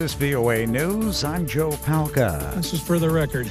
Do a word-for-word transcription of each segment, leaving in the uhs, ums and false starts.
This is V O A News. I'm Joe Palca. This is for the record.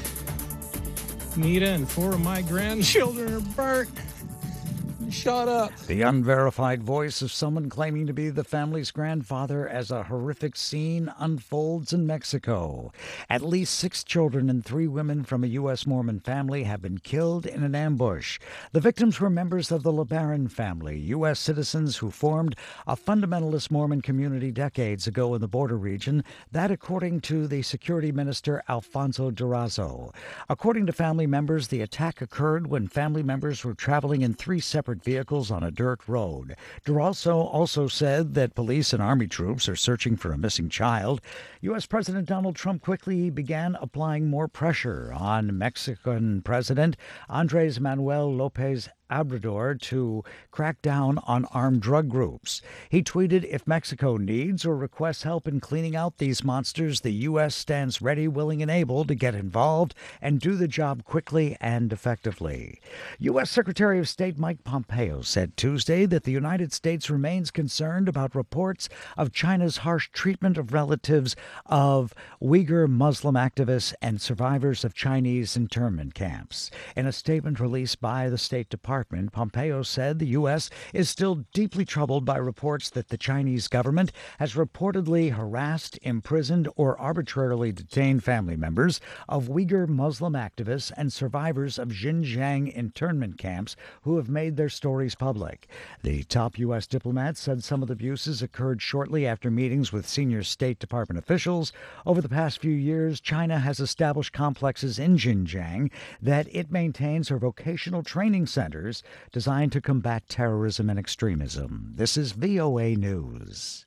Nita and four of my grandchildren are burnt. Shut up. The unverified voice of someone claiming to be the family's grandfather as a horrific scene unfolds in Mexico. At least six children and three women from a U S Mormon family have been killed in an ambush. The victims were members of the LeBaron family, U S citizens who formed a fundamentalist Mormon community decades ago in the border region, that according to the security minister Alfonso Durazo. According to family members, the attack occurred when family members were traveling in three separate vehicles on a dirt road. Durazo also said that police and army troops are searching for a missing child. U S President Donald Trump quickly began applying more pressure on Mexican President Andres Manuel Lopez Obrador to crack down on armed drug groups. He tweeted, "If Mexico needs or requests help in cleaning out these monsters, the U S stands ready, willing, and able to get involved and do the job quickly and effectively." U S Secretary of State Mike Pompeo said Tuesday that the United States remains concerned about reports of China's harsh treatment of relatives of Uyghur Muslim activists and survivors of Chinese internment camps. In a statement released by the State Department, Pompeo said the U S is still deeply troubled by reports that the Chinese government has reportedly harassed, imprisoned, or arbitrarily detained family members of Uyghur Muslim activists and survivors of Xinjiang internment camps who have made their stories public. The top U S diplomat said some of the abuses occurred shortly after meetings with senior State Department officials. Over the past few years, China has established complexes in Xinjiang that it maintains are vocational training centers designed to combat terrorism and extremism. This is V O A News.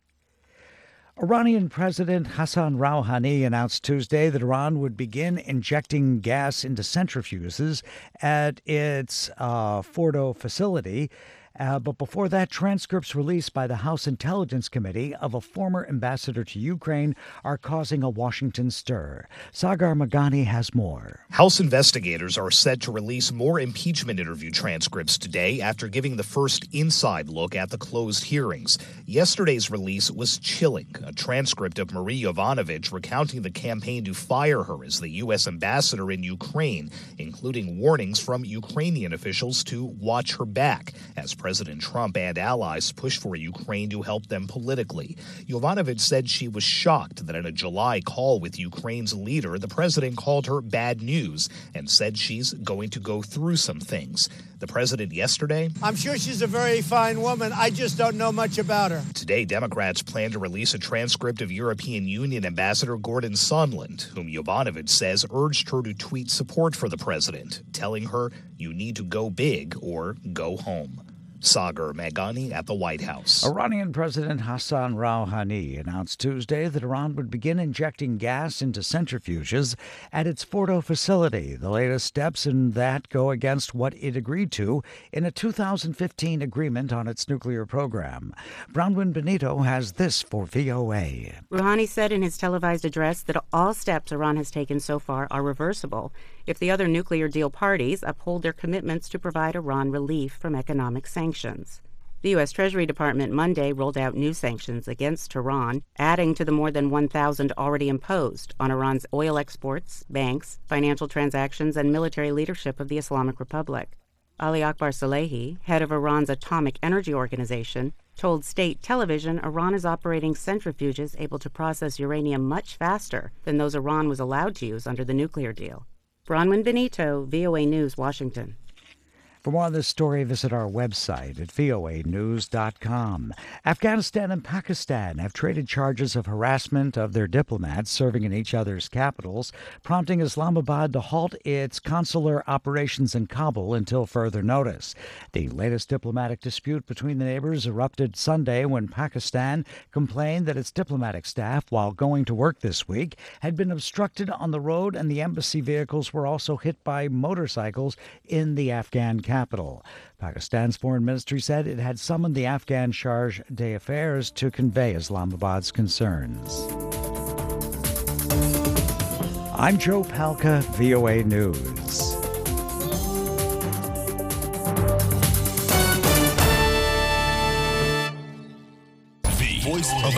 Iranian President Hassan Rouhani announced Tuesday that Iran would begin injecting gas into centrifuges at its uh, Fordo facility. Uh, but before that, transcripts released by the House Intelligence Committee of a former ambassador to Ukraine are causing a Washington stir. Sagar Magani has more. House investigators are set to release more impeachment interview transcripts today after giving the first inside look at the closed hearings. Yesterday's release was chilling, a transcript of Marie Yovanovitch recounting the campaign to fire her as the U S ambassador in Ukraine, including warnings from Ukrainian officials to watch her back as President Trump and allies pushed for Ukraine to help them politically. Yovanovitch said she was shocked that in a July call with Ukraine's leader, the president called her bad news and said she's going to go through some things. The president yesterday, "I'm sure she's a very fine woman. I just don't know much about her." Today, Democrats plan to release a transcript of European Union Ambassador Gordon Sondland, whom Yovanovitch says urged her to tweet support for the president, telling her, "You need to go big or go home." Sagar Magani at the White House. Iranian President Hassan Rouhani announced Tuesday that Iran would begin injecting gas into centrifuges at its Fordo facility. The latest steps in that go against what it agreed to in a two thousand fifteen agreement on its nuclear program. Bronwyn Benito has this for V O A. Rouhani said in his televised address that all steps Iran has taken so far are reversible if the other nuclear deal parties uphold their commitments to provide Iran relief from economic sanctions. The U S Treasury Department Monday rolled out new sanctions against Tehran, adding to the more than one thousand already imposed on Iran's oil exports, banks, financial transactions, and military leadership of the Islamic Republic. Ali Akbar Salehi, head of Iran's Atomic Energy Organization, told state television Iran is operating centrifuges able to process uranium much faster than those Iran was allowed to use under the nuclear deal. Bronwyn Benito, V O A News, Washington. For more on this story, visit our website at V O A news dot com. Afghanistan and Pakistan have traded charges of harassment of their diplomats serving in each other's capitals, prompting Islamabad to halt its consular operations in Kabul until further notice. The latest diplomatic dispute between the neighbors erupted Sunday when Pakistan complained that its diplomatic staff, while going to work this week, had been obstructed on the road, and the embassy vehicles were also hit by motorcycles in the Afghan capital. Pakistan's foreign ministry said it had summoned the Afghan Charge d'Affaires to convey Islamabad's concerns. I'm Joe Palca, V O A News.